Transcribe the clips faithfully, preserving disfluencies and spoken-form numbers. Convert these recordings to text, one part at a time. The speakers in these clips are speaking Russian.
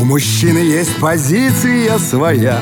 мужчины есть позиция своя,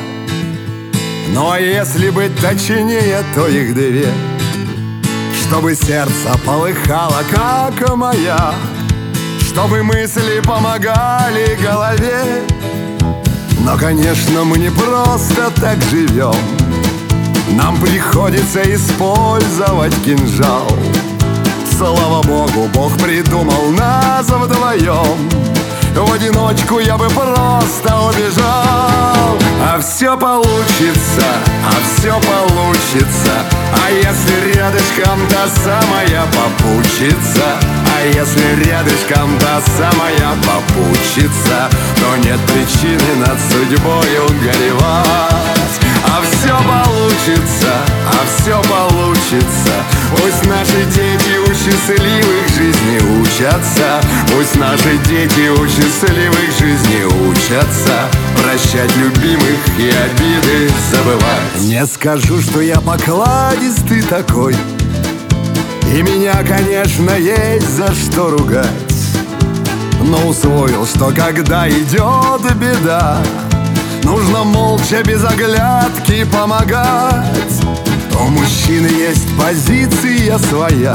ну а если быть точнее, то их две. Чтобы сердце полыхало, как моя, чтобы мысли помогали голове. Но, конечно, мы не просто так живем, нам приходится использовать кинжал. Слава Богу, Бог придумал нас вдвоем, в одиночку я бы просто убежал. А все получится, а все получится, а если рядышком та самая попутчица, а если рядышком та самая попутчица, то нет причины над судьбою горевать. А все получится, а все получится, пусть наши дети у счастливых жизни учатся, пусть наши дети у счастливых жизни учатся прощать любимых и обиды забывать. Не скажу, что я покладистый такой, и меня, конечно, есть за что ругать, но усвоил, что когда идет беда, нужно молча, без оглядки помогать. У мужчины есть позиция своя,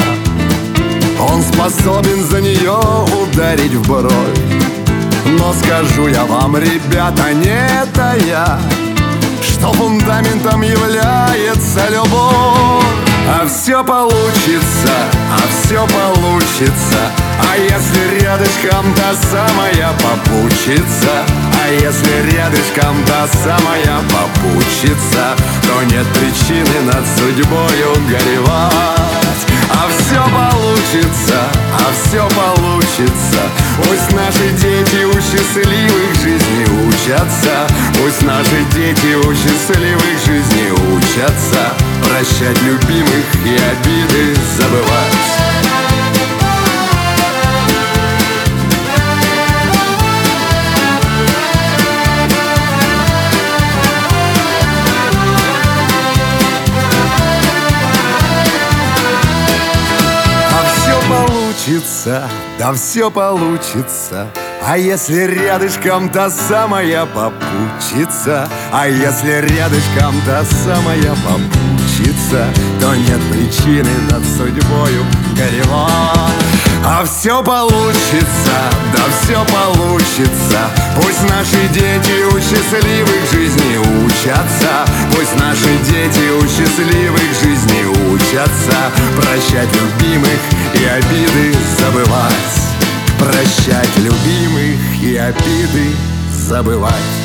он способен за нее ударить в бровь. Но скажу я вам, ребята, не тая, что фундаментом является любовь. А все получится, а все получится, а если рядышком та самая попутчица, а если рядышком та самая попутчица, то нет причины над судьбою горевать. А все получится, а все получится, пусть наши дети у счастливых жизни учатся, пусть наши дети у счастливых жизни учатся прощать любимых и обиды забывать. Да все получится, а если рядышком та самая попутчица, а если рядышком та самая попутчица, то нет причины над судьбою горевать. А все получится, да все получится, пусть наши дети у счастливых жизни учатся, пусть наши дети у счастливых жизни учатся прощать любимых и обиды забывать, прощать любимых и обиды забывать.